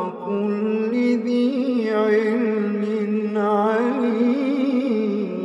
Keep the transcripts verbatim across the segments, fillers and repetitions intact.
كل ذي علم عليم.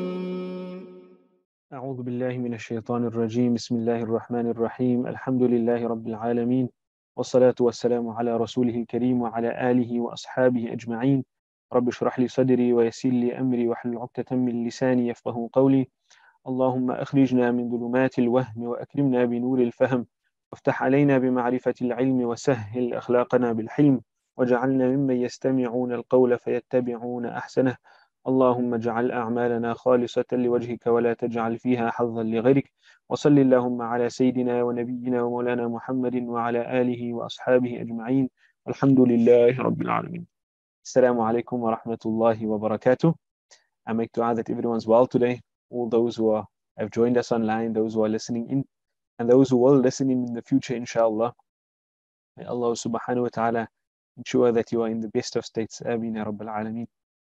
أعوذ بالله من الشيطان الرجيم. بسم الله الرحمن الرحيم. الحمد لله رب العالمين، والصلاة والسلام على رسوله الكريم وعلى آله وأصحابه أجمعين. رب اشرح لي صدري ويسر لي أمري واحلل عقدة من لساني يفقه قولي. اللهم أخرجنا من ظلمات الوهم وأكرمنا بنور الفهم، وافتح علينا بمعرفة العلم وسهل أخلاقنا بالحلم، واجعلنا ممن يستمعون القول فيتبعون أحسنه. اللهم اجعل أعمالنا خالصة لوجهك ولا تجعل فيها حظا لغيرك. وصل اللهم على سيدنا ونبينا ومولانا محمد وعلى آله وأصحابه أجمعين. الحمد لله رب العالمين. Assalamu alaikum wa rahmatullahi wa barakatuh. I make dua that everyone's well today. All those who are, have joined us online, those who are listening in, and those who will listen in in the future, inshallah. May Allah subhanahu wa ta'ala ensure that you are in the best of states. Ameen ya Rabbil Alameen.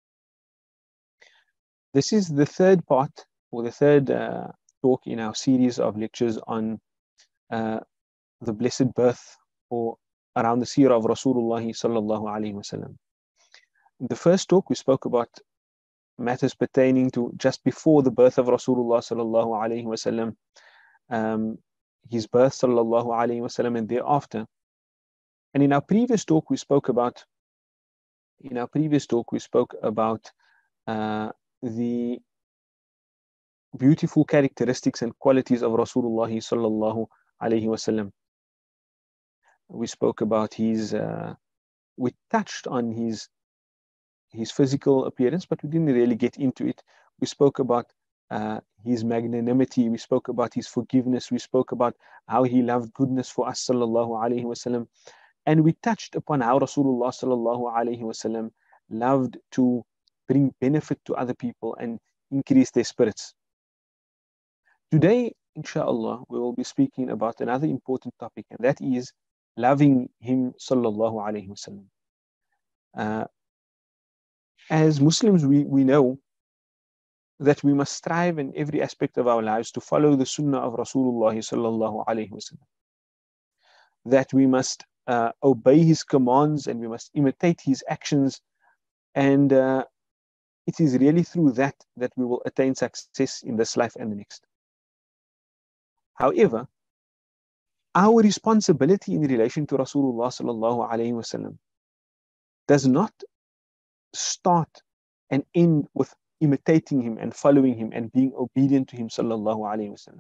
This is the third part, or the third uh, talk in our series of lectures on uh, the blessed birth, or around the seerah of Rasulullah sallallahu alayhi wa sallam. In the first talk, we spoke about matters pertaining to just before the birth of Rasulullah sallallahu alayhi wa sallam, um, his birth sallallahu alayhi wa sallam, and thereafter. And in our previous talk, we spoke about, in our previous talk, we spoke about uh, the beautiful characteristics and qualities of Rasulullah sallallahu alayhi wa sallam. We spoke about his, uh, we touched on his his physical appearance, but we didn't really get into it. We spoke about uh, his magnanimity, we spoke about his forgiveness, we spoke about how he loved goodness for us sallallahu alayhi wasallam, and we touched upon how Rasulullah sallallahu alayhi wasallam loved to bring benefit to other people and increase their spirits. Today, inshallah, we will be speaking about another important topic, and that is loving him sallallahu alayhi wasallam. Uh, As Muslims, we, we know that we must strive in every aspect of our lives to follow the sunnah of Rasulullah sallallahu alayhi wasallam. That we must uh, obey his commands and we must imitate his actions. And uh, it is really through that that we will attain success in this life and the next. However, our responsibility in relation to Rasulullah sallallahu alayhi wasallam does not start and end with imitating him and following him and being obedient to him sallallahu alayhi wasallam.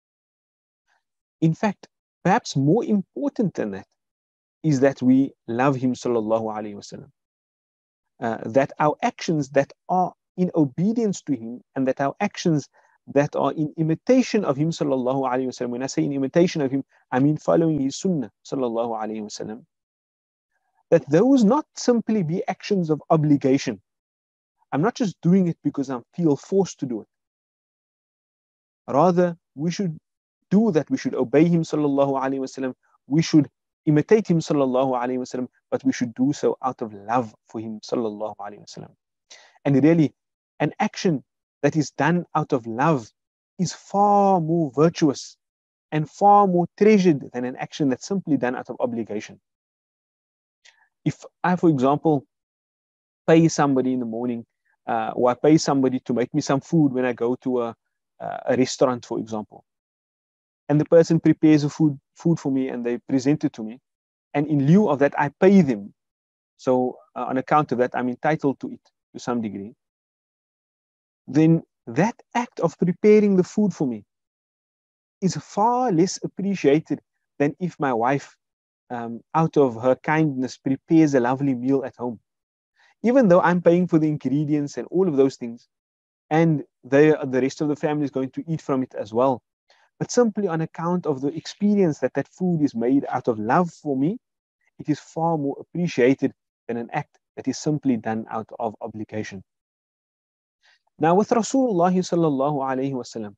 In fact, perhaps more important than that is that we love him sallallahu alayhi wasallam. Uh, that our actions that are in obedience to him and that our actions that are in imitation of him sallallahu alayhi wasallam. When I say in imitation of him, I mean following his sunnah sallallahu alayhi wasallam. That those not simply be actions of obligation. I'm not just doing it because I feel forced to do it. Rather, we should do that. We should obey him sallallahu alayhi wasallam. We should imitate him sallallahu alayhi wasallam, but we should do so out of love for him sallallahu alayhi wasallam. And really, an action that is done out of love is far more virtuous and far more treasured than an action that's simply done out of obligation. If I, for example, pay somebody in the morning, uh, or I pay somebody to make me some food when I go to a, a restaurant, for example, and the person prepares a food, food for me and they present it to me, and in lieu of that, I pay them. So uh, on account of that, I'm entitled to it to some degree. Then that act of preparing the food for me is far less appreciated than if my wife Um, out of her kindness, prepares a lovely meal at home. Even though I'm paying for the ingredients and all of those things, and they, the rest of the family is going to eat from it as well. But simply on account of the experience that that food is made out of love for me, it is far more appreciated than an act that is simply done out of obligation. Now with Rasulullah sallallahu alayhi wasallam,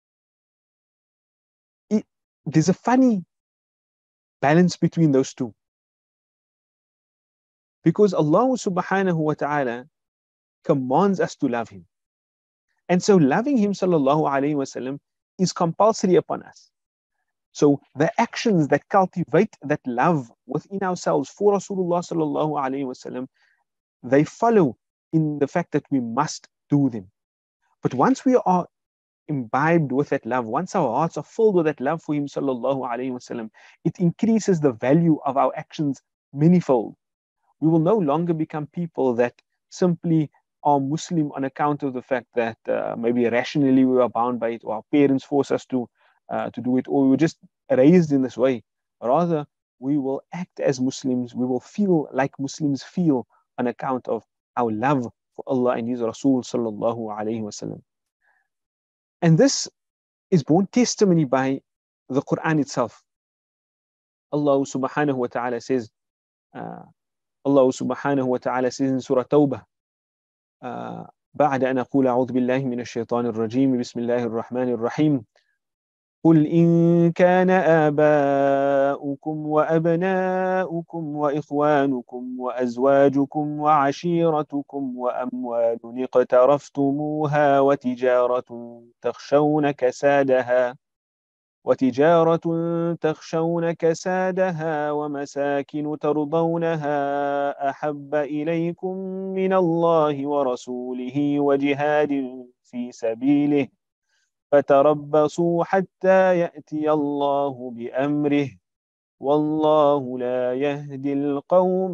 there's a funny balance between those two. Because Allah subhanahu wa ta'ala commands us to love him. And so loving him sallallahu alayhi wa sallam is compulsory upon us. So the actions that cultivate that love within ourselves for Rasulullah sallallahu alaihi wasallam, they follow in the fact that we must do them. But once we are imbibed with that love, once our hearts are filled with that love for him sallallahu alaihi wasallam, it increases the value of our actions manyfold. We will no longer become people that simply are Muslim on account of the fact that uh, maybe rationally we are bound by it, or our parents force us to uh, to do it, or we were just raised in this way. Rather, we will act as Muslims, we will feel like Muslims feel on account of our love for Allah and His Rasul sallallahu alaihi wasallam. And this is borne testimony by the Quran itself. Allah subhanahu wa ta'ala says, uh, Allah subhanahu wa ta'ala says in Surah Tawbah, uh, بعد أن أقول أعوذ بالله من الشيطان الرجيم بسم الله الرحمن الرحيم قل إن كان آباؤكم وأبناؤكم وإخوانكم وأزواجكم وعشيرتكم وأموال اقترفتموها وتجارة تخشون كسادها وتجارة تخشون كسادها ومساكن ترضونها أحب إليكم من الله ورسوله وجهاد في سبيله فتربصوا حتى يأتي الله بأمره والله لا يهدي القوم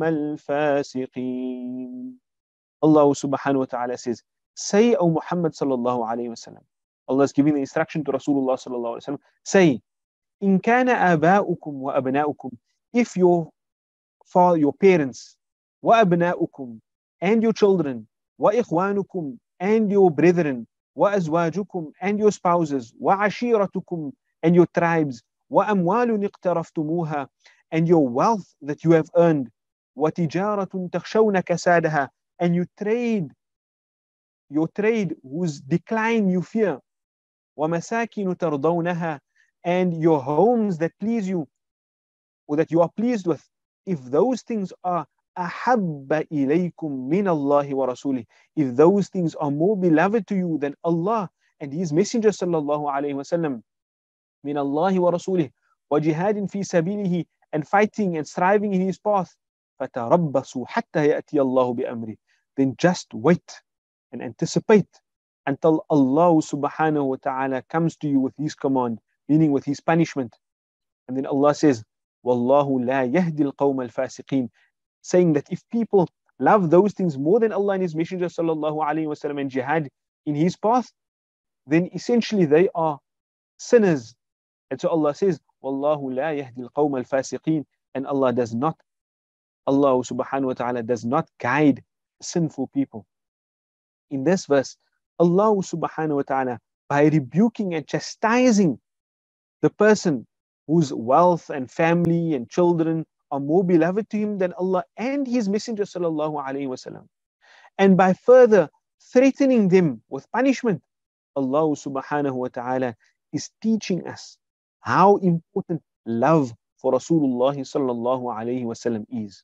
الفاسقين. Allah subhanahu wa ta'ala says, say, O Muhammad sallallahu alayhi wa sallam, Allah is giving the instruction to Rasulullah sallallahu alayhi wa sallam, say, إن كان آباؤكم وأبناؤكم, if your father, your parents, وأبناؤكم, and your children, وإخوانكم, and your brethren, وأزواجكم, and your spouses, وعشيرتكم, and your tribes, وأموال اقترفتموها, and your wealth that you have earned, وتجارة تخشون كسادها, and you trade, your trade whose decline you fear, ومساكن ترضونها, and your homes that please you, or that you are pleased with, if those things are أحب إليكم من الله ورسوله, if those things are more beloved to you than Allah and His Messenger sallallahu alayhi wasallam, من الله ورسوله وجهاد في سبيله, and fighting and striving in His path, فتربصوا حتى يأتي الله بأمره, then just wait and anticipate until Allah subhanahu wa ta'ala comes to you with His command, meaning with His punishment. And then Allah says, Wallahu la yahdi al-qawm al-fasiqeen, saying that if people love those things more than Allah and His Messenger sallallahu alayhi wasallam and jihad in His path, then essentially they are sinners. And so Allah says, Wallahu la yahdi al-qawm al-fasiqeen, and Allah does not, Allah subhanahu wa ta'ala does not guide sinful people. In this verse, Allah subhanahu wa ta'ala, by rebuking and chastising the person whose wealth and family and children are more beloved to him than Allah and His Messenger sallallahu alaihi wasallam, and by further threatening them with punishment, Allah subhanahu wa ta'ala is teaching us how important love for Rasulullah sallallahu alaihi wasallam is.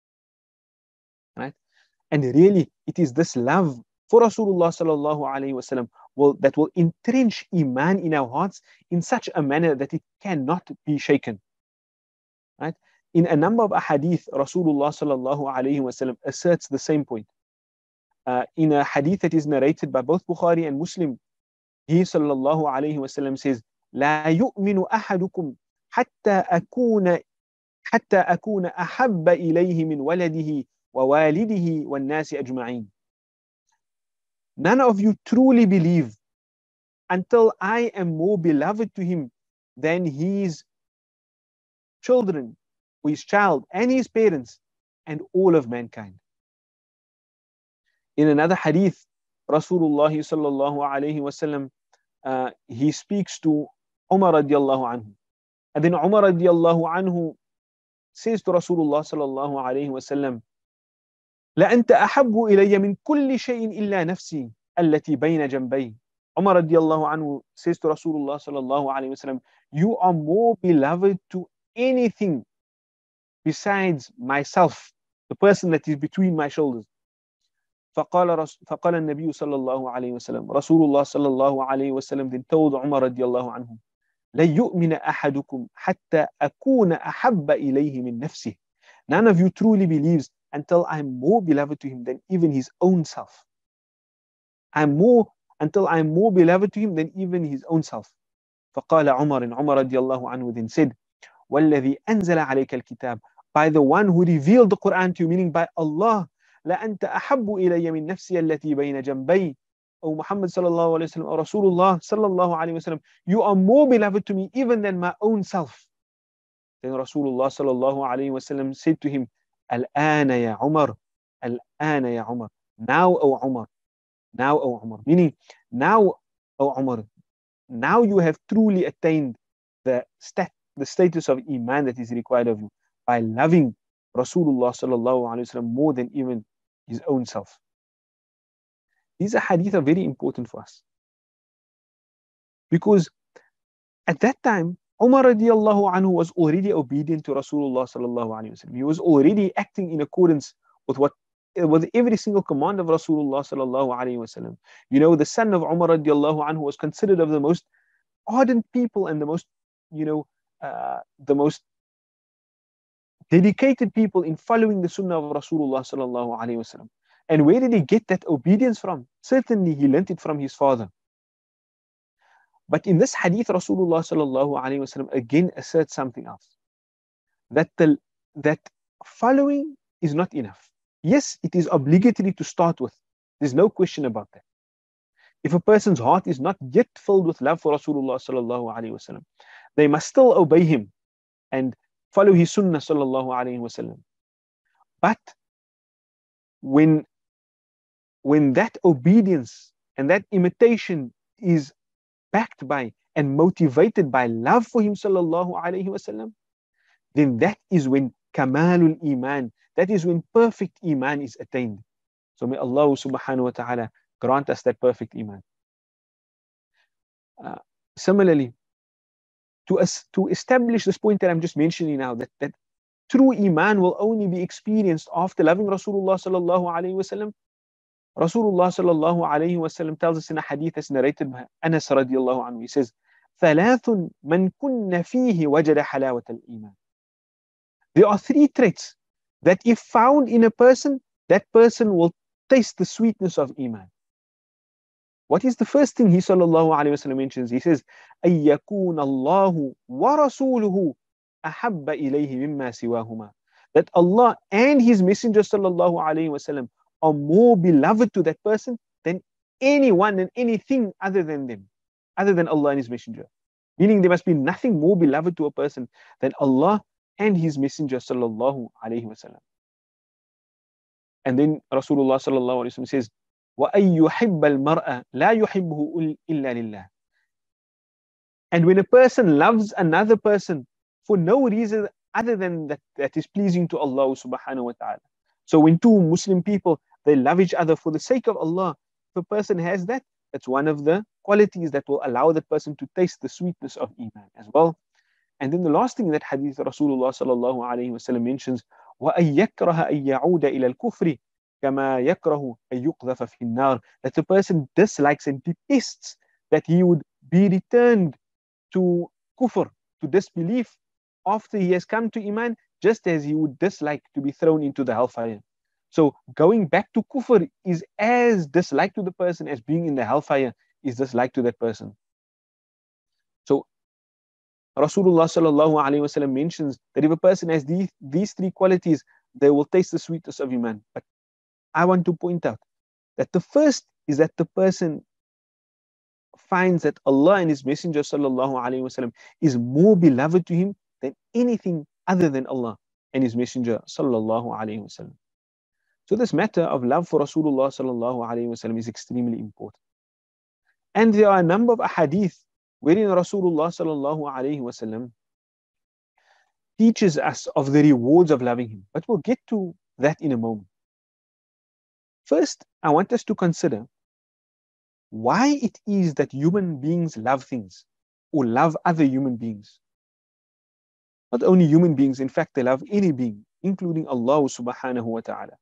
Right? And really, it is this love for Rasulullah sallallahu alaihi wasallam will, that will entrench Iman in our hearts in such a manner that it cannot be shaken. Right? In a number of ahadith, Rasulullah sallallahu alaihi wasallam asserts the same point. Uh, in a hadith that is narrated by both Bukhari and Muslim, he sallallahu alaihi wasallam says, لا يؤمن أحدكم حتى أكون حتى أكون أحب إليه من ولده ووالده والناس أجمعين. None of you truly believe until I am more beloved to him than his children, or his child, and his parents, and all of mankind. In another hadith, Rasulullah sallallahu alayhi wasallam, uh, he speaks to Umar radiallahu anhu. And then Umar radiallahu anhu says to Rasulullah sallallahu alayhi wasallam, لأنت أحب إلي من كل شيء إلا نفسي التي بين جنبي. Umar radiallahu anhu says to Rasulullah sallallahu alayhi wasallam, you are more beloved to anything besides myself, the person that is between my shoulders. فقال رس... فقال النبي صلى الله عليه وسلم, Rasulullah صلى الله عليه وسلم then told Umar radiallahu anhu, لَيُؤْمِنَ أَحَدُكُمْ حَتَّى أَكُونَ أَحَبَّ إِلَيْهِ مِنْ نَفْسِهِ. None of you truly believes until I'm more beloved to him than even his own self. I'm more, until I'm more beloved to him than even his own self. فقال عمر, and Umar radiallahu anhu then said, وَالَّذِي أَنزَلَ عَلَيْكَ الْكِتَابِ, by the one who revealed the Quran to you, meaning by Allah, لَأَنْتَ أَحَبُّ إِلَيَّ مِنْ نَفْسِيَ الَّتِي بَيْنَ جَنْبَيْ. O Muhammad sallallahu alayhi wa sallam, or Rasulullah sallallahu alayhi wa sallam, you are more beloved to me even than my own self. Then Rasulullah sallallahu alayhi wa sallam said to him, Al-ana ya Umar, Al-ana ya Umar. Now, O Umar, now, O Umar. Meaning, now, O Umar, now you have truly attained the stat, the status of Iman that is required of you by loving Rasulullah sallallahu alayhi wa sallam more than even his own self. These hadith are very important for us. Because at that time, Umar radiallahu anhu was already obedient to Rasulullah sallallahu alayhi wa sallam. He was already acting in accordance with what with every single command of Rasulullah sallallahu alayhi wa sallam. You know, the son of Umar radiallahu anhu was considered of the most ardent people and the most, you know, uh, the most dedicated people in following the sunnah of Rasulullah sallallahu alayhi wa sallam. And where did he get that obedience from? Certainly he learnt it from his father. But in this hadith, Rasulullah sallallahu alayhi wa sallam again asserts something else. That, the, that following is not enough. Yes, it is obligatory to start with. There's no question about that. If a person's heart is not yet filled with love for Rasulullah sallallahu alayhi wa sallam, they must still obey him and follow his sunnah sallallahu alayhi wa sallam. But when when that obedience and that imitation is backed by and motivated by love for him sallallahu alayhi wa sallam, then that is when kamalul iman, that is when perfect iman is attained. So may Allah subhanahu wa ta'ala grant us that perfect iman. Uh, similarly, to us to establish this point that I'm just mentioning now, that, that true iman will only be experienced after loving Rasulullah sallallahu alayhi wa sallam. Rasulullah sallallahu alayhi wa sallam tells us in a hadith that's narrated by Anas radiallahu anhu. He says, ثَلَاثٌ مَنْ كُنَّ فِيهِ وَجَدَ حَلَاوَةَ الْإِيمَانِ. There are three traits that if found in a person, that person will taste the sweetness of iman. What is the first thing he sallallahu alayhi wa sallam mentions? He says, أَن يَكُونَ اللَّهُ وَرَسُولُهُ أَحَبَّ إِلَيْهِ مِمَّا سِوَاهُمَا. That Allah and His Messenger sallallahu alayhi wa sallam are more beloved to that person than anyone and anything other than them, other than Allah and His Messenger. Meaning there must be nothing more beloved to a person than Allah and His Messenger sallallahu alayhi wa sallam. And then Rasulullah sallallahu alayhi wa sallam says, وَأَن يُحِبَّ الْمَرْءَ لَا يُحِبُّهُ إِلَّا لِلَّهِ. And when a person loves another person for no reason other than that, that is pleasing to Allah subhanahu wa ta'ala. So when two Muslim people, they love each other for the sake of Allah, if a person has that, that's one of the qualities that will allow that person to taste the sweetness of iman as well. And then the last thing that hadith Rasulullah sallallahu alayhi wa sallam mentions, وَأَن يَكْرَهَ أَن يَعُودَ إِلَى الْكُفْرِ كَمَا يَكْرَهُ أَن يُقْذَفَ فِي النَّارِ. That the person dislikes and detests that he would be returned to kufr, to disbelief, after he has come to iman, just as he would dislike to be thrown into the hellfire. So going back to kufr is as dislike to the person as being in the hellfire is dislike to that person. So Rasulullah sallallahu alayhi wa sallam mentions that if a person has these, these three qualities, they will taste the sweetness of iman. But I want to point out that the first is that the person finds that Allah and His Messenger sallallahu alayhi wa sallam is more beloved to him than anything other than Allah and His Messenger sallallahu alayhi wa sallam. So this matter of love for Rasulullah sallallahu alayhi wa sallam is extremely important. And there are a number of ahadith wherein Rasulullah sallallahu alayhi wa sallam teaches us of the rewards of loving Him. But we'll get to that in a moment. First, I want us to consider why it is that human beings love things or love other human beings. Not only human beings, in fact, they love any being, including Allah subhanahu wa ta'ala.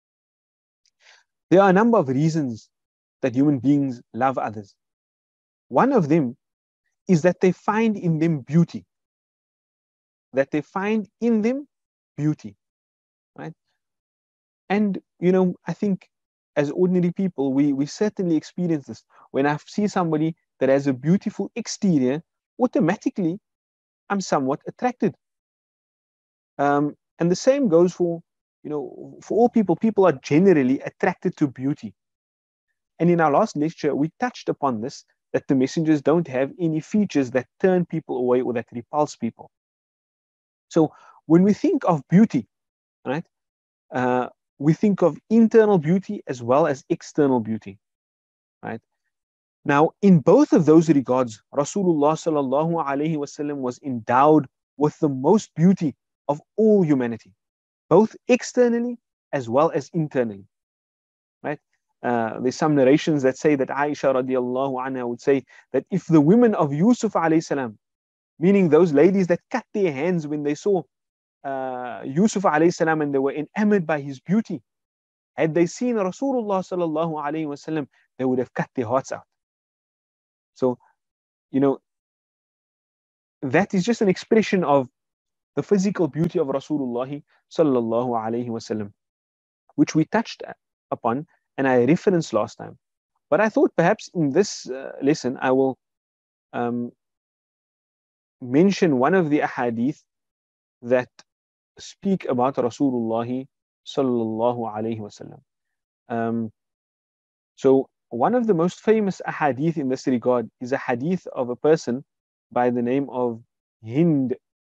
There are a number of reasons that human beings love others. One of them is that they find in them beauty. That they find in them beauty, right? And, you know, I think as ordinary people, we, we certainly experience this. When I see somebody that has a beautiful exterior, automatically I'm somewhat attracted. Um, and the same goes for, you know, for all people. People are generally attracted to beauty. And in our last lecture, we touched upon this, that the messengers don't have any features that turn people away or that repulse people. So when we think of beauty, right, uh, we think of internal beauty as well as external beauty, right? Now, in both of those regards, Rasulullah sallallahu alaihi wasallam was endowed with the most beauty of all humanity, both externally as well as internally, right? Uh, there's some narrations that say that Aisha radiallahu anha would say that if the women of Yusuf alayhi salam, meaning those ladies that cut their hands when they saw uh, Yusuf alayhi salam and they were enamored by his beauty, had they seen Rasulullah sallallahu alayhi wasallam, they would have cut their hearts out. So, you know, that is just an expression of the physical beauty of Rasulullah sallallahu alayhi wasallam, which we touched upon and I referenced last time. But I thought perhaps in this uh, lesson I will um, mention one of the ahadith that speak about Rasulullah sallallahu alayhi wasallam. Um, so one of the most famous ahadith in this regard is a hadith of a person by the name of Hind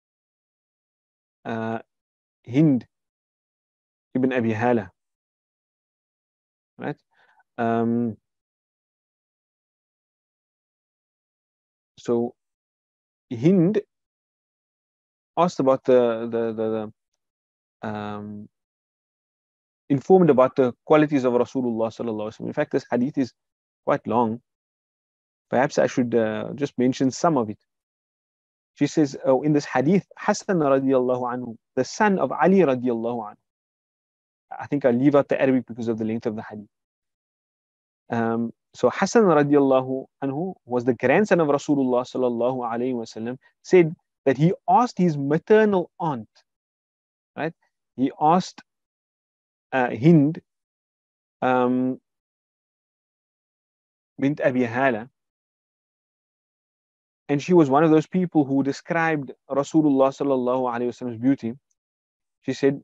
uh, Hind ibn Abi Hala, right? Um, so Hind asked about the the the, the um, informed about the qualities of Rasulullah sallallahu alaihi wasallam. In fact, this hadith is quite long. Perhaps I should uh, just mention some of it. She says, oh, in this hadith, Hassan radiallahu anhu, the son of Ali radiallahu anhu. I think I'll leave out the Arabic because of the length of the hadith. Um, so Hassan radiallahu anhu was the grandson of Rasulullah sallallahu alayhi wasallam, said that he asked his maternal aunt, right? He asked uh, Hind um, bint Abi Hala, and she was one of those people who described Rasulullah sallallahu alayhi wasallam's beauty. She said,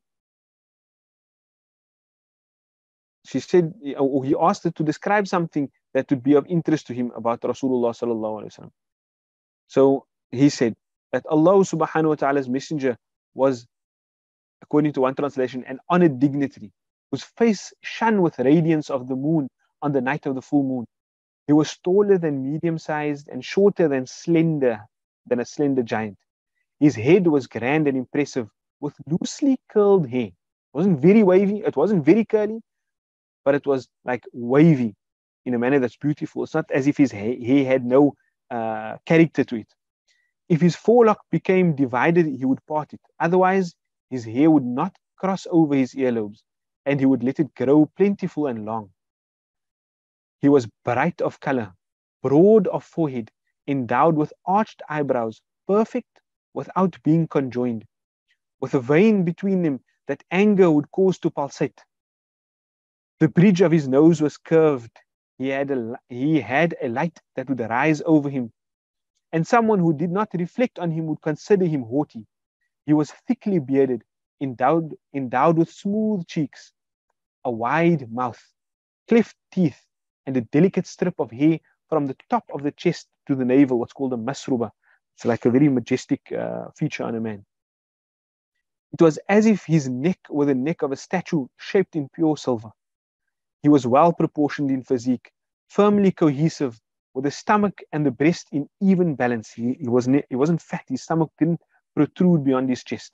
she said, or he asked her to describe something that would be of interest to him about Rasulullah sallallahu alayhi wasallam. So he said that Allah subhanahu wa ta'ala's messenger was, according to one translation, an honored dignitary whose face shone with radiance of the moon on the night of the full moon. He was taller than medium-sized and shorter than slender, than a slender giant. His head was grand and impressive with loosely curled hair. It wasn't very wavy, it wasn't very curly, but it was like wavy in a manner that's beautiful. It's not as if his hair, hair had no uh, character to it. If his forelock became divided, he would part it. Otherwise, his hair would not cross over his earlobes, and he would let it grow plentiful and long. He was bright of color, broad of forehead, endowed with arched eyebrows, perfect without being conjoined, with a vein between them that anger would cause to pulsate. The bridge of his nose was curved. He had a, he had a light that would rise over him, and someone who did not reflect on him would consider him haughty. He was thickly bearded, endowed, endowed with smooth cheeks, a wide mouth, cleft teeth, and a delicate strip of hair from the top of the chest to the navel, what's called a masruba. It's like a very majestic uh, feature on a man. It was as if his neck were the neck of a statue shaped in pure silver. He was well proportioned in physique, firmly cohesive, with the stomach and the breast in even balance. He, he, wasn't, he wasn't fat, his stomach didn't protrude beyond his chest.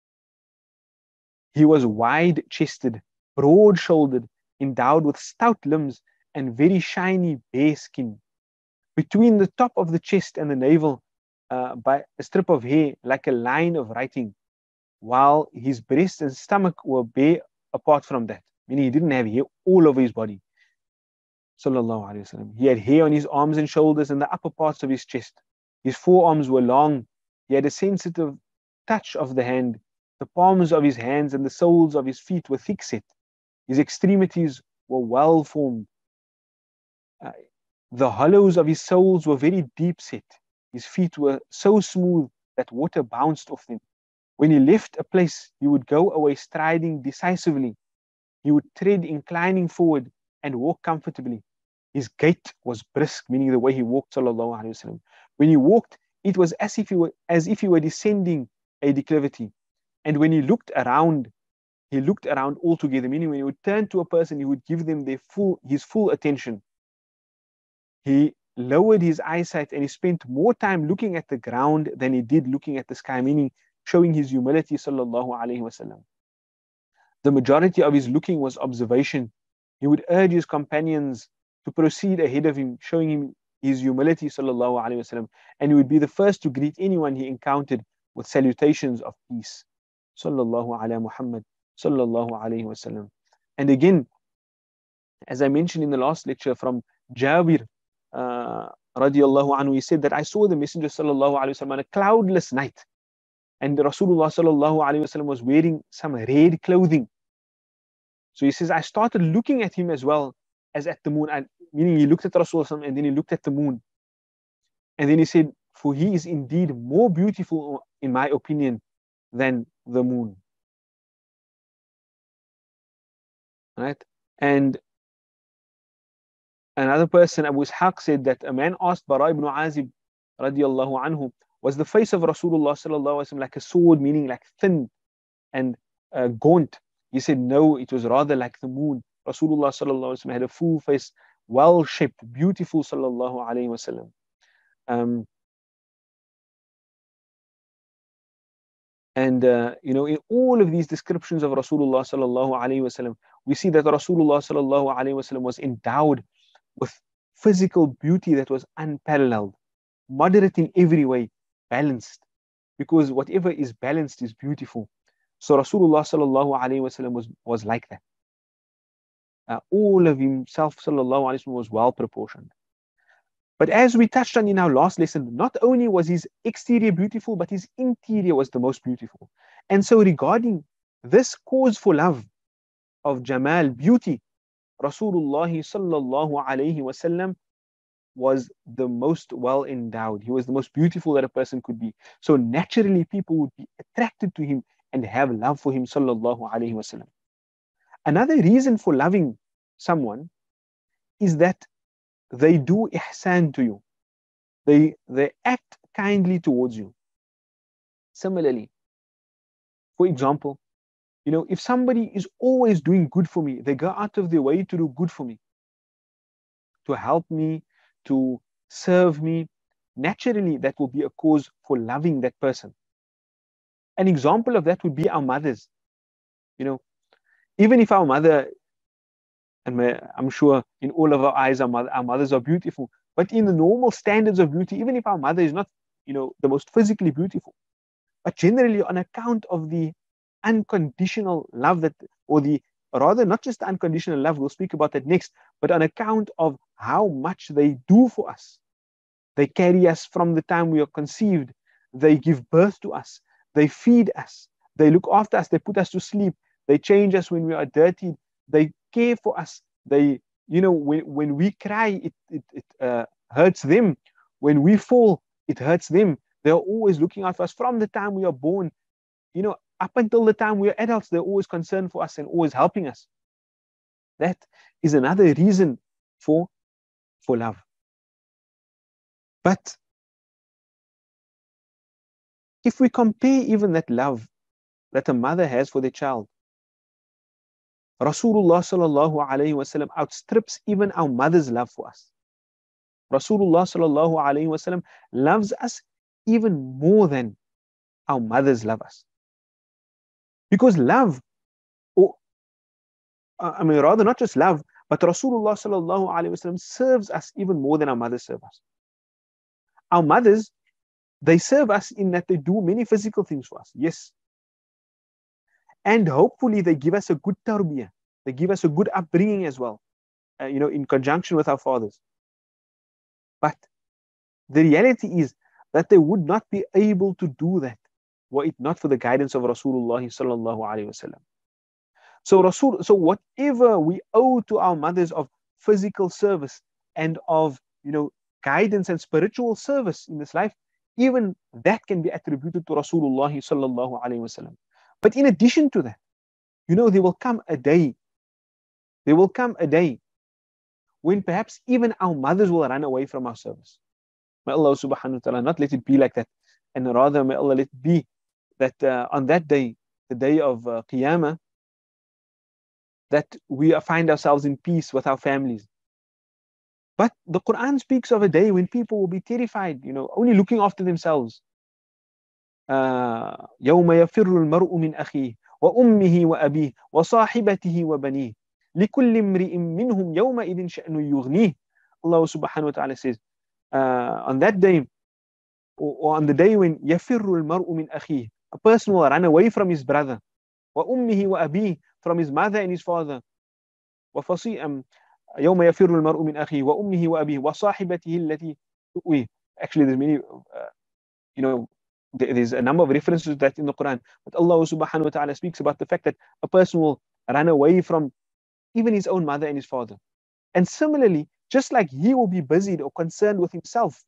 He was wide-chested, broad-shouldered, endowed with stout limbs and very shiny bare skin. Between the top of the chest and the navel, uh, by a strip of hair like a line of writing, while his breast and stomach were bare apart from that, meaning he didn't have hair all over his body. Sallallahu Alaihi Wasallam. He had hair on his arms and shoulders and the upper parts of his chest. His forearms were long. He had a sensitive touch of the hand. The palms of his hands and the soles of his feet were thick set. His extremities were well formed. Uh, the hollows of his soles were very deep set. His feet were so smooth that water bounced off them. When he left a place, he would go away striding decisively. He would tread inclining forward and walk comfortably. His gait was brisk, meaning the way he walked, sallallahu alaihi wasallam. When he walked, it was as if he were as if he were descending a declivity. And when he looked around, he looked around altogether, meaning when he would turn to a person, he would give them their full his full attention. He lowered his eyesight and he spent more time looking at the ground than he did looking at the sky, meaning showing his humility, sallallahu alaihi wasallam. The majority of his looking was observation. He would urge his companions to proceed ahead of him, showing him his humility, sallallahu alaihi wasallam, and he would be the first to greet anyone he encountered with salutations of peace, sallallahu ala Muhammad, sallallahu alaihi wasallam. And again, as I mentioned in the last lecture, from Jabir uh, radiallahu anhu, he said that I saw the Messenger sallallahu alaihi wasallam on a cloudless night, and Rasulullah sallallahu alaihi wasallam was wearing some red clothing. So he says, I started looking at him as well as at the moon, and meaning he looked at Rasulullah and then he looked at the moon. And then he said, for he is indeed more beautiful, in my opinion, than the moon. Right? And another person, Abu Ishaq, said that a man asked Bara ibn Azib radiallahu anhu, was the face of Rasulullah sallallahu alaihi wasallam like a sword, meaning like thin and uh, gaunt? He said, no, it was rather like the moon. Rasulullah sallallahu alaihi wasallam had a full face, well shaped, beautiful, sallallahu alaihi wasallam. Um, and uh, you know, in all of these descriptions of Rasulullah sallallahu alaihi wasallam, we see that Rasulullah sallallahu alaihi wasallam was endowed with physical beauty that was unparalleled, moderate in every way, balanced, because whatever is balanced is beautiful. So Rasulullah sallallahu alaihi wasallam was was like that. Uh, all of himself sallallahu alaihi wasallam was well proportioned. But as we touched on in our last lesson, not only was his exterior beautiful, but his interior was the most beautiful. And so regarding this cause for love of Jamal, beauty, Rasulullah sallallahu alaihi wasallam was the most well endowed. He was the most beautiful that a person could be. So naturally people would be attracted to him and have love for him, sallallahu alaihi wasallam. Another reason for loving someone is that they do ihsan to you. They, they act kindly towards you. Similarly, for example, you know, if somebody is always doing good for me, they go out of their way to do good for me, to help me, to serve me, naturally that will be a cause for loving that person. An example of that would be our mothers. You know, even if our mother, and I'm sure in all of our eyes, our, mother, our mothers are beautiful, but in the normal standards of beauty, even if our mother is not, you know, the most physically beautiful, but generally on account of the unconditional love that, or the, rather not just the unconditional love, we'll speak about that next, but on account of how much they do for us. They carry us from the time we are conceived. They give birth to us. They feed us. They look after us. They put us to sleep. They change us when we are dirty. They care for us. They, you know, when, when we cry, it, it, it uh, hurts them. When we fall, it hurts them. They are always looking out for us from the time we are born. You know, up until the time we are adults, they're always concerned for us and always helping us. That is another reason for, for love. But if we compare even that love that a mother has for their child, Rasulullah sallallahu alayhi wasallam outstrips even our mother's love for us. Rasulullah sallallahu alayhi wasallam loves us even more than our mothers love us. Because love, or I mean rather not just love, but Rasulullah sallallahu alayhi wasallam serves us even more than our mothers serve us. Our mothers, they serve us in that they do many physical things for us, yes. And hopefully they give us a good tarbiyah. They give us a good upbringing as well, uh, you know, in conjunction with our fathers. But the reality is, that they would not be able to do that were it not for the guidance of Rasulullah sallallahu alaihi wasallam. So Rasul, so whatever we owe to our mothers of physical service and of, you know, guidance and spiritual service in this life, even that can be attributed to Rasulullah sallallahu alaihi wasallam. But in addition to that, you know, there will come a day, there will come a day when perhaps even our mothers will run away from our service. May Allah subhanahu wa ta'ala not let it be like that, and rather may Allah let it be that uh, on that day, the day of uh, Qiyamah, that we find ourselves in peace with our families. But the Quran speaks of a day when people will be terrified, you know, only looking after themselves. يَوْمَ يَفِرُّ الْمَرْءُ مِنْ أَخِيهِ وَأُمِّهِ وَأَبِيهِ وَصَاحِبَتِهِ وَبَنِيهِ لِكُلِّ امْرِئٍ مِّنْهُمْ يَوْمَئِذٍ شَأْنٌ يُغْنِيهِ. Allah subhanahu wa ta'ala says, uh, on that day, or, or on the day when يَفِرُّ الْمَرْءُ مِنْ أَخِيهِ, a person will run away from his brother, وَأُمِّهِ وَأَبِيهِ, from his mother and his father, وَفَصِيئًا يَوْمَ يَفِرُّ الْمَرْءُ مِنْ أَخِيهِ وَأُمِّهِ وَأَبِيهِ وَصَاحِبَتِهِ الَّتِي تُؤْوِيهِ. Actually, there's many, uh, you know, there's a number of references to that in the Quran. But Allah subhanahu wa ta'ala speaks about the fact that a person will run away from even his own mother and his father. And similarly, just like he will be busied or concerned with himself,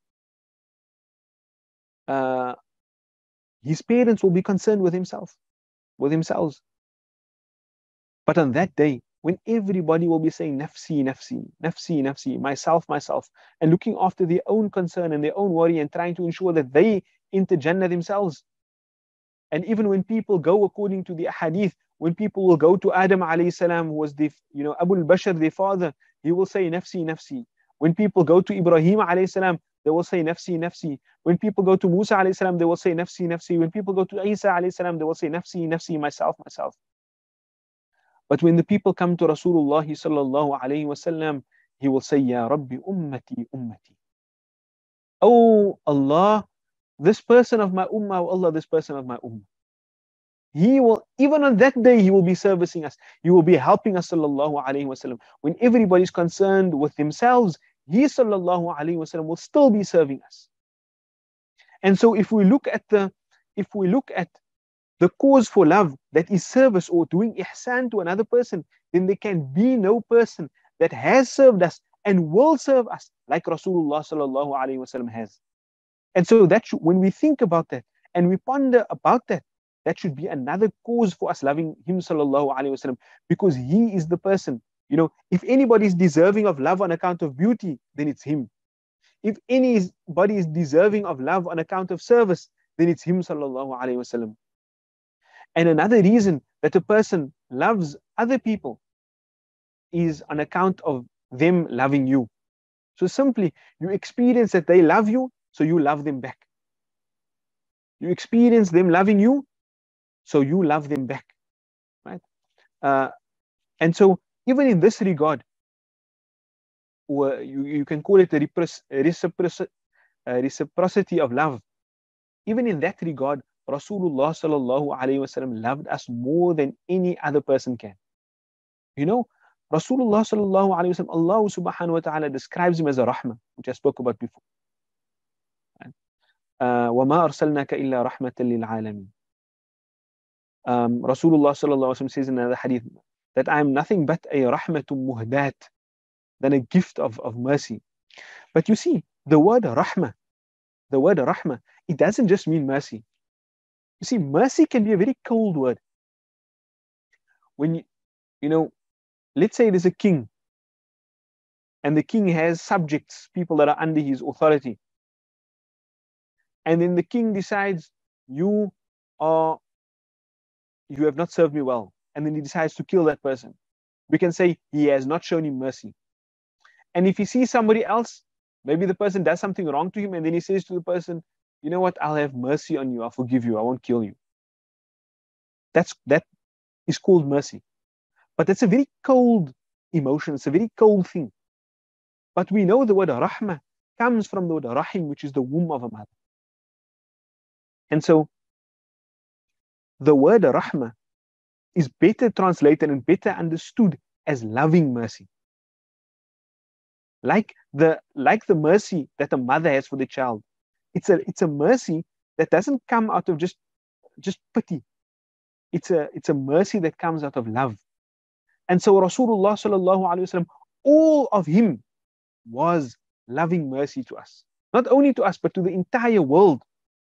uh, his parents will be concerned with himself, with themselves. But on that day, when everybody will be saying, nafsi, nafsi, nafsi, nafsi, myself, myself, and looking after their own concern and their own worry and trying to ensure that they enter Jannah themselves. And even when people go according to the hadith, when people will go to Adam alayhi salam, who was the, you know, Abu al-Bashar, their father, he will say, nafsi, nafsi. When people go to Ibrahim alayhi salam, they will say, nafsi, nafsi. When people go to Musa alayhi salam, they will say, nafsi, nafsi. When people go to Isa alayhi salam, they will say, nafsi, nafsi, myself, myself. But when the people come to Rasulullah sallallahu alayhi wasallam, he will say, Ya Rabbi ummati ummati. Oh Allah, this person of my ummah, oh Allah, this person of my ummah. He will, even on that day, he will be servicing us. He will be helping us sallallahu alayhi wasallam. When everybody is concerned with themselves, he sallallahu alayhi wasallam will still be serving us. And so if we look at the, if we look at the cause for love, that is service or doing ihsan to another person, then there can be no person that has served us and will serve us like Rasulullah sallallahu alaihi wasallam has. And so that should, when we think about that and we ponder about that, that should be another cause for us loving him sallallahu alaihi wasallam, because he is the person. You know, if anybody is deserving of love on account of beauty, then it's him. If anybody is deserving of love on account of service, then it's him sallallahu alaihi wasallam. And another reason that a person loves other people is on account of them loving you. So simply, you experience that they love you, so you love them back. You experience them loving you, so you love them back. Right? Uh, and so, even in this regard, or you, you can call it a reciprocity, reciprocity of love. Even in that regard, Rasulullah sallallahu alaihi wasallam loved us more than any other person can. You know, Rasulullah sallallahu alaihi wasallam, Allah subhanahu wa ta'ala describes him as a rahmah, which I spoke about before. وَمَا أَرْسَلْنَاكَ إِلَّا رَحْمَةً لِلْعَالَمِينَ. Um, Rasulullah sallallahu alaihi wasallam says in another hadith that I am nothing but a rahmatum muhdat, than a gift of, of mercy. But you see, the word rahmah, the word rahmah, it doesn't just mean mercy. You see, mercy can be a very cold word. When you, you know, let's say there's a king, and the king has subjects, people that are under his authority. And then the king decides, you are, you have not served me well. And then he decides to kill that person. We can say he has not shown him mercy. And if he sees somebody else, maybe the person does something wrong to him, and then he says to the person, you know what, I'll have mercy on you, I'll forgive you, I won't kill you. That's, that is called mercy. But that's a very cold emotion, it's a very cold thing. But we know the word rahmah comes from the word rahim, which is the womb of a mother. And so, the word rahmah is better translated and better understood as loving mercy. Like the, like the mercy that a mother has for the child. It's a it's a mercy that doesn't come out of just just pity. It's a it's a mercy that comes out of love. And so Rasulullah sallallahu alaihi wasallam, all of him was loving mercy to us. Not only to us, but to the entire world.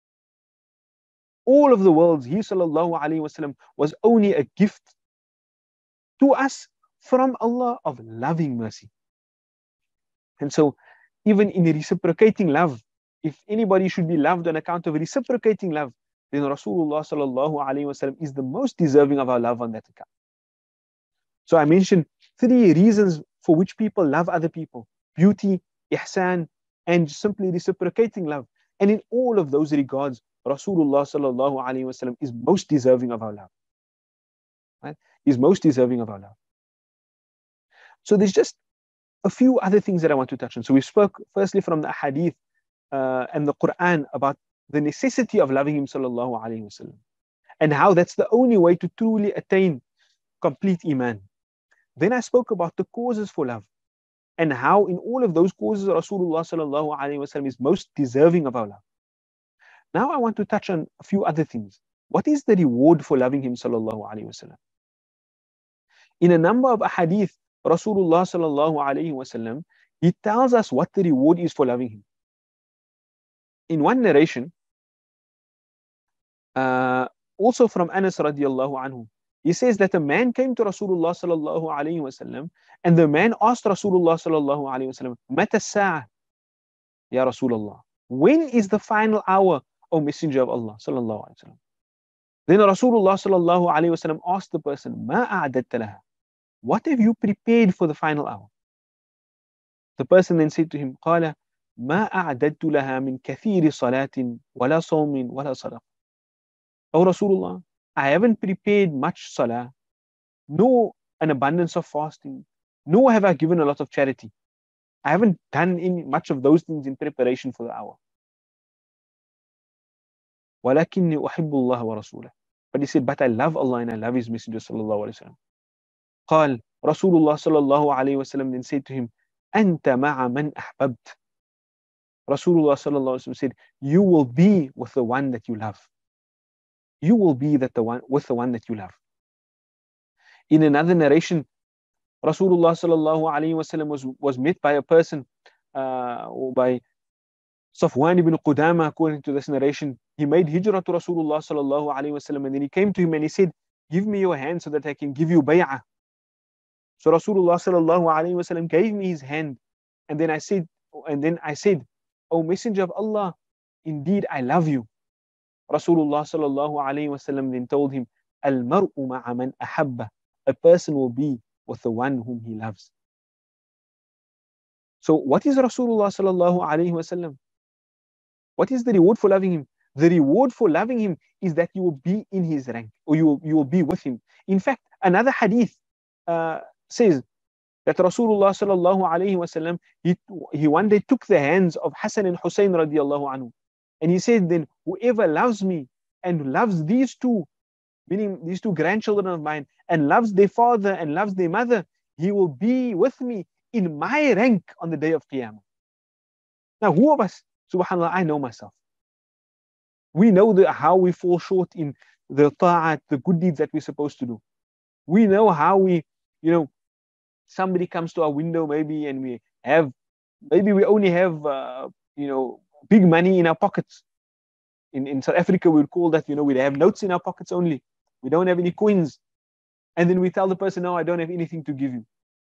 All of the worlds, he sallallahu alaihi wasallam was only a gift to us from Allah of loving mercy. And so even in reciprocating love, if anybody should be loved on account of reciprocating love, then Rasulullah sallallahu alaihi wasallam is the most deserving of our love on that account. So I mentioned three reasons for which people love other people: beauty, ihsan, and simply reciprocating love. And in all of those regards, Rasulullah sallallahu alaihi wasallam is most deserving of our love. Right? He's most deserving of our love. So there's just a few other things that I want to touch on. So we spoke firstly from the hadith uh, and the Quran about the necessity of loving him sallallahu alaihi wasallam, and how that's the only way to truly attain complete iman. Then I spoke about the causes for love, and how in all of those causes Rasulullah sallallahu alaihi wasallam is most deserving of our love. Now I want to touch on a few other things. What is the reward for loving him sallallahu alaihi wasallam? In a number of hadith, Rasulullah sallallahu alaihi wasallam, he tells us what the reward is for loving him. In one narration, uh, also from Anas radiallahu anhu, he says that a man came to Rasulullah sallallahu alaihi wasallam, and the man asked Rasulullah sallallahu alaihi wasallam, "Mata as-sa'a, ya Rasulullah? When is the final hour, O Messenger of Allah sallallahu alaihi wasallam?" Then Rasulullah sallallahu alaihi wasallam asked the person, "Ma a'adatta laha? What have you prepared for the final hour?" The person then said to him, "Qala ma a'adattu laha min kathiri salatin wala sawmin wala sadaqah." "O Rasulullah, I haven't prepared much salah, nor an abundance of fasting, nor have I given a lot of charity. I haven't done any, much of those things in preparation for the hour. وَلَكِنِّي أُحِبُّ اللَّهَ وَرَسُولَهُ." But he said, "But I love Allah and I love His Messenger sallallahu alaihi wasallam." قال Rasulullah sallallahu alaihi wasallam then said to him, أَنْتَ مَعَ مَنْ أَحْبَبْتَ. Rasulullah sallallahu alaihi wasallam said, "You will be with the one that you love. You will be that the one with the one that you love." In another narration, Rasulullah sallallahu alaihi wasallam was was met by a person, uh, or by Safwan ibn Qudama, according to this narration. He made hijrah to Rasulullah sallallahu alaihi wasallam, and then he came to him and he said, "Give me your hand so that I can give you bay'ah." So Rasulullah sallallahu alaihi wasallam gave me his hand, and then I said, and then I said, "O Messenger of Allah, indeed I love you." Rasulullah sallallahu alaihi wasallam then told him, "Al-mar'u ma'a man ahabba." A person will be with the one whom he loves. So what is Rasulullah sallallahu alaihi wasallam? What is the reward for loving him? The reward for loving him is that you will be in his rank, or you will, you will be with him. In fact, another hadith uh, says that Rasulullah sallallahu alaihi wasallam, he, he one day took the hands of Hassan and Hussein radiallahu anhu, and he said, "Then whoever loves me and loves these two, meaning these two grandchildren of mine, and loves their father and loves their mother, he will be with me in my rank on the day of Qiyamah." Now, who of us, subhanAllah, I know myself. We know the, how we fall short in the ta'at, the good deeds that we're supposed to do. We know how we, you know, somebody comes to our window maybe, and we have, maybe we only have, uh, you know, big money in our pockets. In, in South Africa, we would call that, you know, we have notes in our pockets only. We don't have any coins. And then we tell the person, "No, I don't have anything to give you."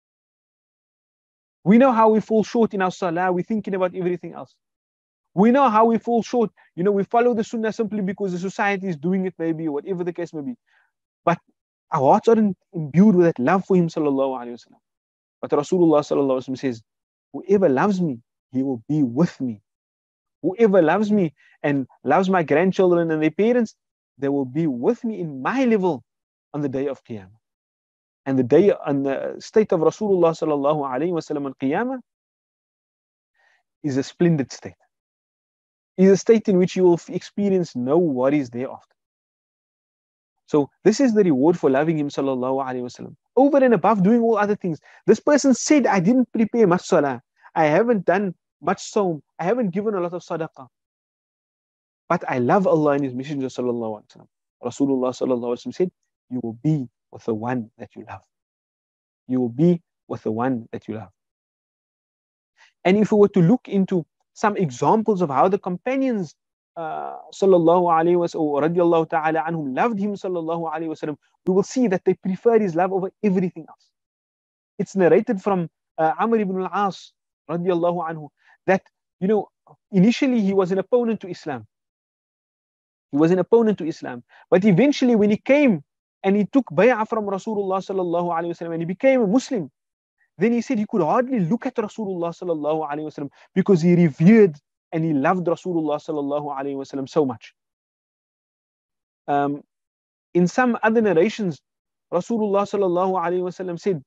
We know how we fall short in our salah. We're thinking about everything else. We know how we fall short. You know, we follow the sunnah simply because the society is doing it, maybe, or whatever the case may be. But our hearts aren't imbued with that love for him, sallallahu alaihi wasallam. But Rasulullah sallallahu alaihi wasallam says, "Whoever loves me, he will be with me. Whoever loves me and loves my grandchildren and their parents, they will be with me in my level on the day of Qiyamah." And the day, on the state of Rasulullah sallallahu alaihi wasallam on Qiyamah is a splendid state. Is a state in which you will experience no worries thereafter. So this is the reward for loving him sallallahu alaihi wasallam. Over and above doing all other things. This person said, "I didn't prepare much salah. I haven't done much sawm. I haven't given a lot of sadaqah." but I love Allah and His Messenger sallallahu alaihi wasallam. Rasulullah sallallahu alaihi wasallam said, you will be with the one that you love. You will be with the one that you love. And if we were to look into some examples of how the companions uh, sallallahu alaihi wasallam or radiallahu ta'ala anhum loved him sallallahu alaihi wasallam, we will see that they preferred his love over everything else. It's narrated from uh, Amr ibn al-As radiallahu anhu that, you know, initially he was an opponent to Islam. He was an opponent to Islam. But eventually when he came and he took bay'ah from Rasulullah sallallahu alaihi wasallam and he became a Muslim, then he said he could hardly look at Rasulullah sallallahu alaihi wasallam because he revered and he loved Rasulullah sallallahu alaihi wasallam so much. Um, in some other narrations, Rasulullah sallallahu alaihi wasallam said,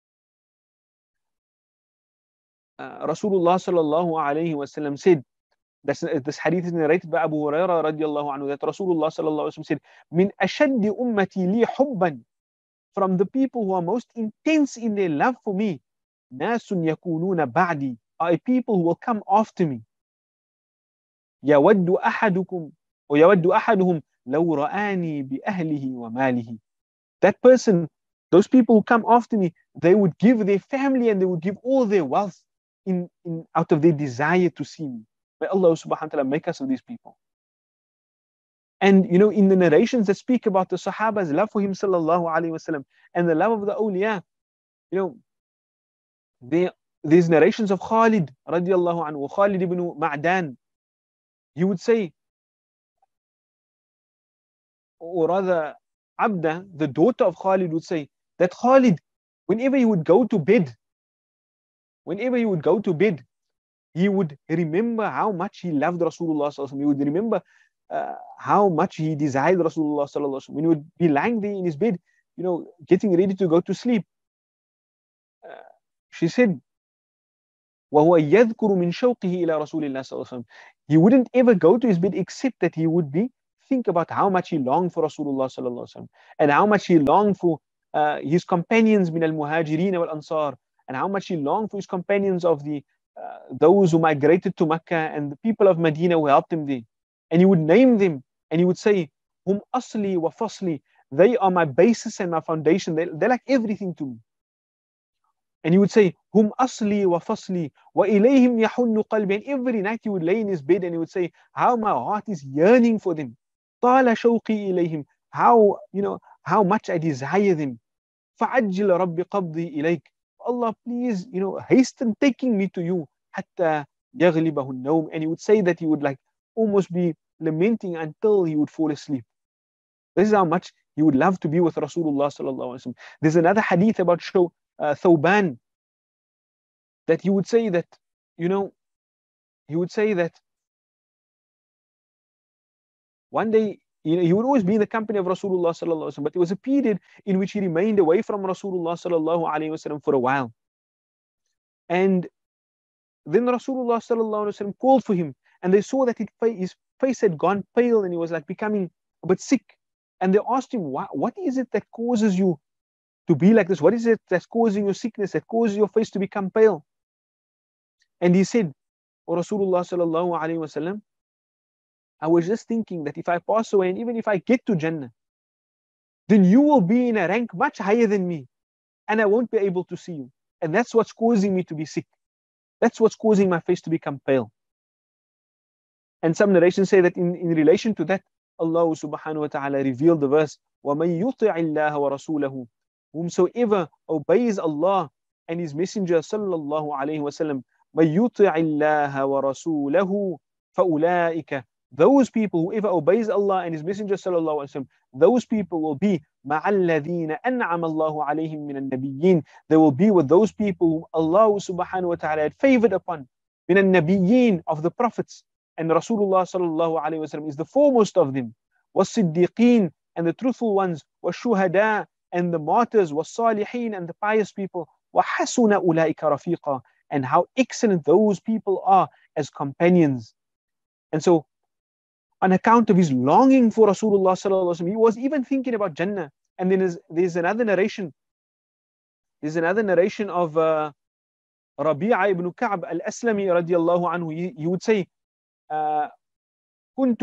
uh, Rasulullah sallallahu alaihi wasallam said, That's, this hadith is narrated by Abu Hurairah radiallahu anhu, that Rasulullah sallallahu alaihi wasallam said, "Min ashaddi ummati li hubban," from the people who are most intense in their love for me, nasun yakununa ba'di, are people who will come after me. Yawaddu ahadukum, or yawaddu ahaduhum law ra'ani bi ahlihi wa malihi. That person, those people who come after me, they would give their family and they would give all their wealth in, in out of their desire to see me. May Allah subhanahu wa ta'ala make us of these people. And you know, in the narrations that speak about the Sahaba's love for him sallallahu alaihi wasallam and the love of the awliya, you know, there, there's narrations of Khalid radiallahu anhu, Khalid ibn Ma'dan. He would say, or rather Abda, the daughter of Khalid, would say that Khalid, whenever he would go to bed, whenever he would go to bed, he would remember how much he loved Rasulullah sallallahu alaihi wasallam. He would remember uh, how much he desired Rasulullah sallallahu alaihi wasallam. When he would be lying there in his bed, you know, getting ready to go to sleep, uh, she said, وَهُوَ يَذْكُرُ مِنْ شَوْقِهِ إِلَى رَسُولِ اللَّهِ صَلَّى اللَّهُ عَلَيْهِ وَسَلَّمَ. He wouldn't ever go to his bed except that he would be think about how much he longed for Rasulullah sallallahu alaihi wasallam and how much he longed for uh, his companions min al-muhajirin wal-ansar, and how much he longed for his companions of the uh, those who migrated to Mecca and the people of Medina who helped him there. And he would name them and he would say, hum asli wa fasli, they are my basis and my foundation, they, they're like everything to me. And he would say, hum asli wa fasli wa ilayhim yahunnu qalbi, and every night he would lay in his bed and he would say, how my heart is yearning for them. Tala shawqi ilayhim, how, you know, how much I desire them. Fa'ajjil rabbi qabdi ilayk, Allah, please, you know, hasten taking me to you. Hatta yaghlibahu an-nawm, and he would say that he would like almost be lamenting until he would fall asleep. This is how much he would love to be with Rasulullah sallallahu alaihi wasallam. There's another hadith about show uh, Thawban, that he would say that, you know, he would say that one day, you know, he would always be in the company of Rasulullah sallallahu alaihi wasallam, but there was a period in which he remained away from Rasulullah sallallahu alaihi wasallam for a while. And then Rasulullah sallallahu alaihi wasallam called for him, and they saw that his face had gone pale and he was like becoming a bit sick. And they asked him, what, what is it that causes you to be like this? What is it that's causing your sickness, that causes your face to become pale? And he said, oh Rasulullah sallallahu alaihi wasallam, I was just thinking that if I pass away and even if I get to Jannah, then you will be in a rank much higher than me and I won't be able to see you. And that's what's causing me to be sick. That's what's causing my face to become pale. And some narrations say that in, in relation to that, Allah subhanahu wa ta'ala revealed the verse, وَمَن يُطِعِ اللَّهَ وَرَسُولَهُ, whomsoever obeys Allah and His Messenger sallallahu alayhi wa sallam, مَن يُطِعِ اللَّهَ وَرَسُولَهُ فَأُولَٰئِكَ, those people, whoever obeys Allah and His Messenger sallallahu alayhi wa sallam, those people will be مَعَ الَّذِينَ أَنْعَمَ اللَّهُ عَلَيْهِمْ مِنَ النَّبِيِّينَ, they will be with those people whom Allah subhanahu wa ta'ala had favored upon, مِنَ النَّبِيِّينَ, of the prophets. And Rasulullah sallallahu alayhi wa sallam is the foremost of them. وَالصِّدِّقِينَ, and the truthful ones. وَالشُّهَدَاء, and the martyrs. وَالصَّالِحِينَ, and the pious people. وَحَسُنَ أُولَٰئِكَ رَفِيقًا, and how excellent those people are as companions. And so, on account of his longing for Rasulullah sallallahu alayhi wa sallam, he was even thinking about Jannah. And then there's, there's another narration. There's another narration of uh, Rabi'a ibn Ka'b al-Aslami radiyallahu anhu. He, he would say, Uh, كنت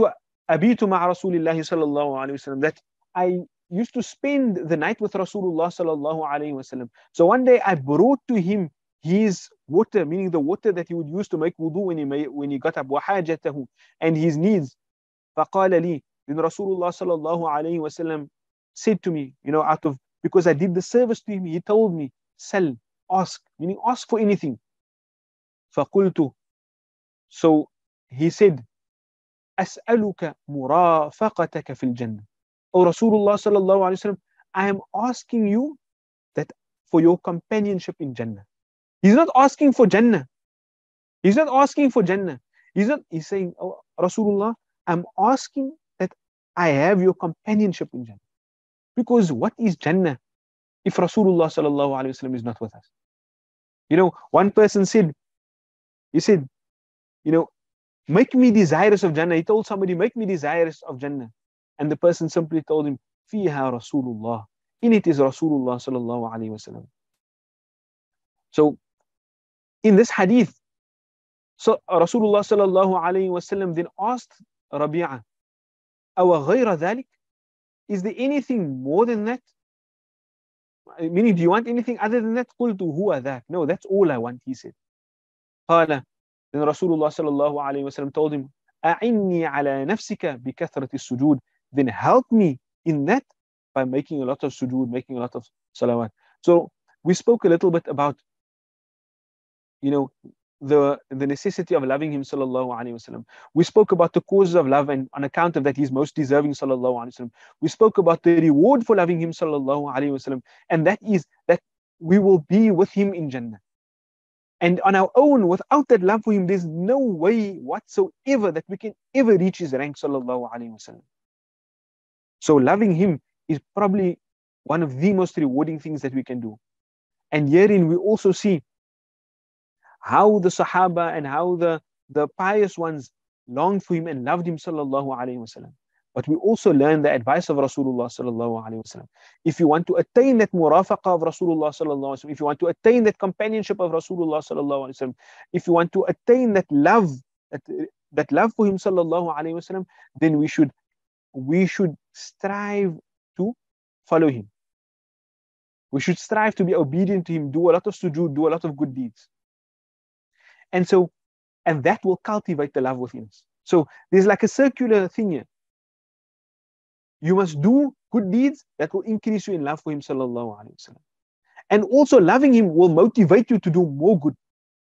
أبيت مع رسول الله صلى الله عليه وسلم, that I used to spend the night with Rasulullah sallallahu alaihi wasallam. So one day I brought to him his water, meaning the water that he would use to make wudu when he made, when he got up, وحاجته, and his needs. فقال لي, then Rasulullah sallallahu alaihi wasallam said to me, you know, out of, because I did the service to him, he told me, sal, ask, meaning ask for anything. فقلت, so he said, أسألك مرافقتك في الجنة. O Rasulullah sallallahu alaihi wasallam, I am asking you that for your companionship in Jannah. He's not asking for Jannah. He's not asking for Jannah. He's not, he's saying, oh, Rasulullah, I'm asking that I have your companionship in Jannah. Because what is Jannah if Rasulullah sallallahu alaihi wasallam is not with us? You know, one person said, he said, you know, make me desirous of Jannah. He told somebody, make me desirous of Jannah. And the person simply told him, Fiha Rasulullah. In it is Rasulullah sallallahu alaihi wasallam. So, in this hadith, so Rasulullah sallallahu alaihi wasallam then asked Rabi'a, Awa ghayra dhalik? Is there anything more than that? Meaning, do you want anything other than that? Qultu huwa dhak. No, that's all I want, he said. Qala. Then Rasulullah sallallahu alaihi wasallam told him, أعني على نفسك بكثرة السجود. Then help me in that by making a lot of sujood, making a lot of salawat. So we spoke a little bit about, you know, the the necessity of loving him sallallahu alaihi wasallam. We spoke about the causes of love, and on account of that he's most deserving sallallahu alaihi wasallam. We spoke about the reward for loving him sallallahu alaihi wasallam, and that is that we will be with him in Jannah. And on our own, without that love for him, there's no way whatsoever that we can ever reach his rank sallallahu alaihi wasallam. So loving him is probably one of the most rewarding things that we can do. And herein we also see how the Sahaba and how the, the pious ones longed for him and loved him sallallahu alaihi wasallam. But we also learn the advice of Rasulullah sallallahu alaihi wasallam. If you want to attain that murafaqa of Rasulullah sallallahu alaihi wasallam, if you want to attain that companionship of Rasulullah sallallahu alaihi wasallam, if you want to attain that love, that, that love for him sallallahu alaihi wasallam, then we should we should strive to follow him. We should strive to be obedient to him, do a lot of sujood, do a lot of good deeds. And so, and that will cultivate the love within us. So there's like a circular thing here. You must do good deeds that will increase you in love for him sallallahu alaihi wasallam. And also loving him will motivate you to do more good.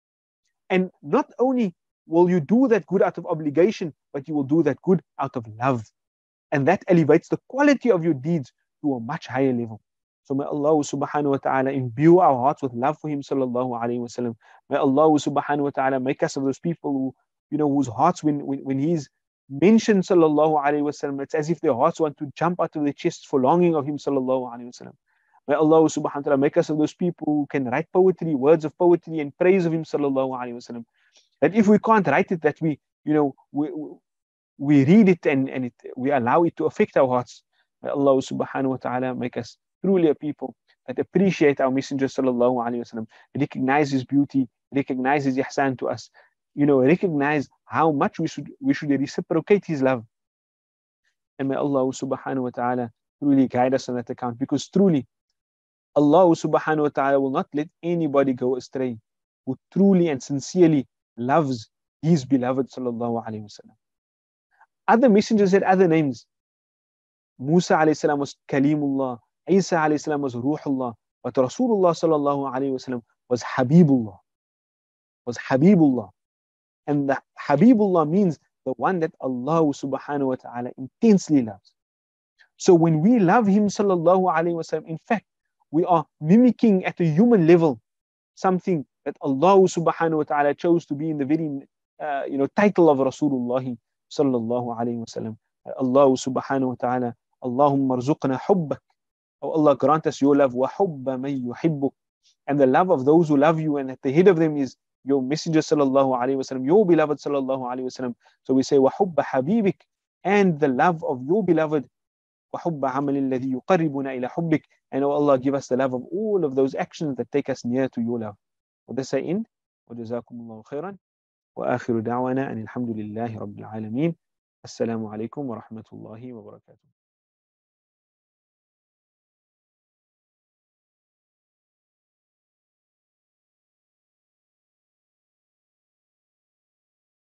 And not only will you do that good out of obligation, but you will do that good out of love. And that elevates the quality of your deeds to a much higher level. So may Allah subhanahu wa ta'ala imbue our hearts with love for him sallallahu alaihi wasallam. May Allah subhanahu wa ta'ala make us of those people who, you know, whose hearts when, when, when he's mentioned sallallahu alaihi wasallam, it's as if their hearts want to jump out of their chests for longing of him sallallahu alaihi wasallam. May Allah subhanahu wa ta'ala make us of those people who can write poetry, words of poetry and praise of him sallallahu alaihi wasallam. That if we can't write it, that we, you know, we, we read it and, and it, we allow it to affect our hearts. May Allah subhanahu wa ta'ala make us truly a people that appreciate our Messenger sallallahu alaihi wasallam, recognize his beauty, recognize his ihsan to us, you know, recognize how much we should we should reciprocate his love. And may Allah subhanahu wa ta'ala truly guide us on that account, because truly Allah subhanahu wa ta'ala will not let anybody go astray who truly and sincerely loves his beloved sallallahu alaihi wasallam. Other messengers had other names. Musa alayhi salam was Kalimullah, Isa alayhi salam was Ruhullah, but Rasulullah sallallahu alaihi wasallam was Habibullah, was Habibullah. And the Habibullah means the one that Allah subhanahu wa ta'ala intensely loves. So when we love him sallallahu alaihi wasallam, in fact, we are mimicking at a human level something that Allah subhanahu wa ta'ala chose to be in the very uh, you know, title of Rasulullah sallallahu alaihi wasallam. Allah subhanahu wa ta'ala, Allahumma arzuqna hubbak. Oh Allah, grant us your love, wa hubba man yuhibbuk, and the love of those who love you, and at the head of them is your Messenger sallallahu alaihi wasallam, your beloved sallallahu alaihi wasallam. So we say wa hubba habibik, and the love of your beloved, wa hubba amal alladhi yuqarribuna ila hubbik, and oh Allah, give us the love of all of those actions that take us near to your love. With this I end. Wa jazakumullahu khairan. Wa akhiru da'wana and alhamdulillahi rabbil alameen. Assalamu alaikum wa rahmatullahi wa barakatuh.